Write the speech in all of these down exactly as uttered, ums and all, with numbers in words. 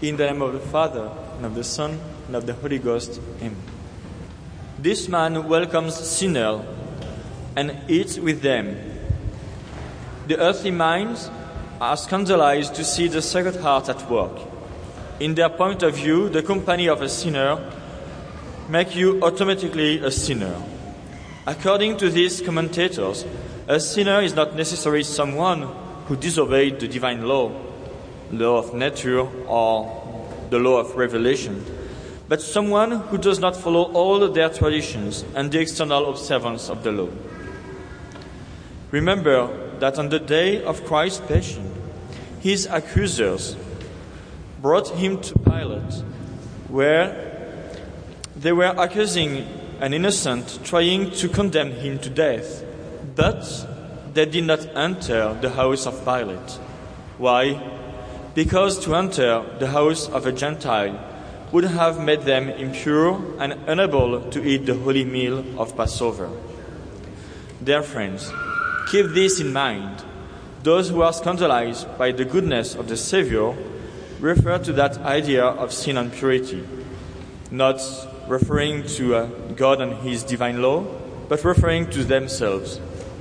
In the name of the Father, and of the Son, and of the Holy Ghost. Amen. This man welcomes sinners and eats with them. The earthly minds are scandalized to see the Sacred Heart at work. In their point of view, the company of a sinner makes you automatically a sinner. According to these commentators, a sinner is not necessarily someone who disobeyed the divine law, law of nature or the law of revelation, but someone who does not follow all their traditions and the external observance of the law. Remember that on the day of Christ's passion, his accusers brought him to Pilate, where they were accusing an innocent, trying to condemn him to death, but they did not enter the house of Pilate. Why? Because to enter the house of a Gentile would have made them impure and unable to eat the holy meal of Passover. Dear friends, keep this in mind. Those who are scandalized by the goodness of the Savior refer to that idea of sin and purity, not referring to uh, God and his divine law, but referring to themselves.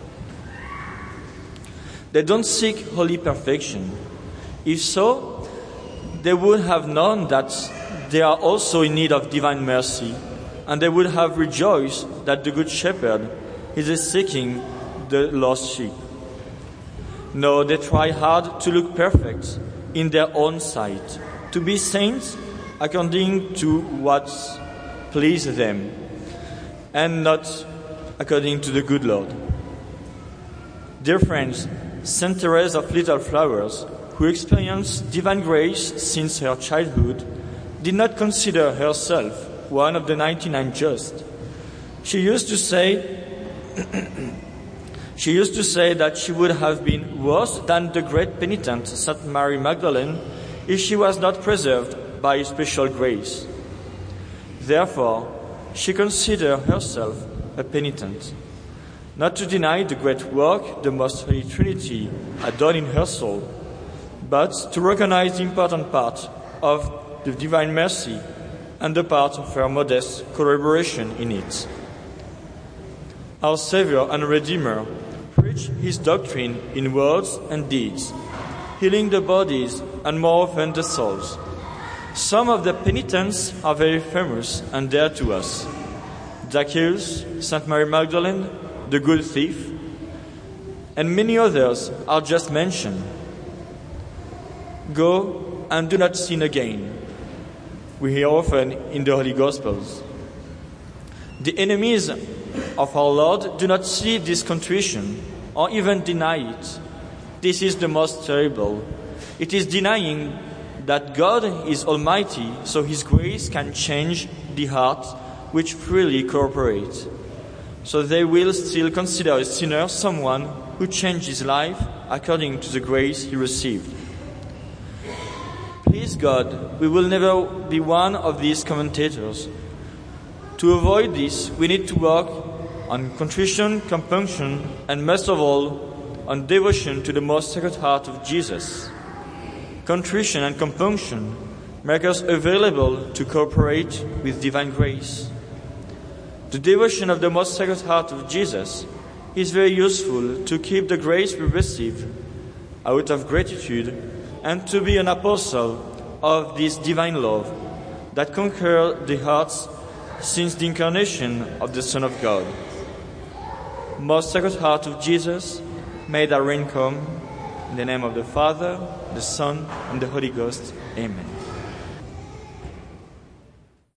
They don't seek holy perfection. If so, they would have known that they are also in need of divine mercy, and they would have rejoiced that the Good Shepherd is seeking the lost sheep. No, they try hard to look perfect in their own sight, to be saints according to what pleases them, and not according to the good Lord. Dear friends, Saint Therese of Little Flowers, who experienced divine grace since her childhood, did not consider herself one of the ninety-nine just. She used to say, she used to say that she would have been worse than the great penitent Saint Mary Magdalene if she was not preserved by special grace. Therefore, she considered herself a penitent, not to deny the great work the Most Holy Trinity had done in her soul, but to recognize the important part of the divine mercy and the part of her modest collaboration in it. Our Savior and Redeemer preached his doctrine in words and deeds, healing the bodies and more often the souls. Some of the penitents are very famous and dear to us: Zacchaeus, Saint Mary Magdalene, the good thief, and many others are just mentioned. Go and do not sin again, we hear often in the Holy Gospels. The enemies of our Lord do not see this contrition or even deny it. This is the most terrible. It is denying that God is almighty, so his grace can change the heart which freely cooperates. So they will still consider a sinner someone who changed his life according to the grace he received. Please God, we will never be one of these commentators. To avoid this, we need to work on contrition, compunction, and most of all, on devotion to the most Sacred Heart of Jesus. Contrition and compunction make us available to cooperate with divine grace. The devotion of the most Sacred Heart of Jesus is very useful to keep the grace we receive out of gratitude and to be an apostle of this divine love that conquered the hearts since the incarnation of the Son of God. Most Sacred Heart of Jesus, may thy reign come. In the name of the Father, the Son, and the Holy Ghost. Amen.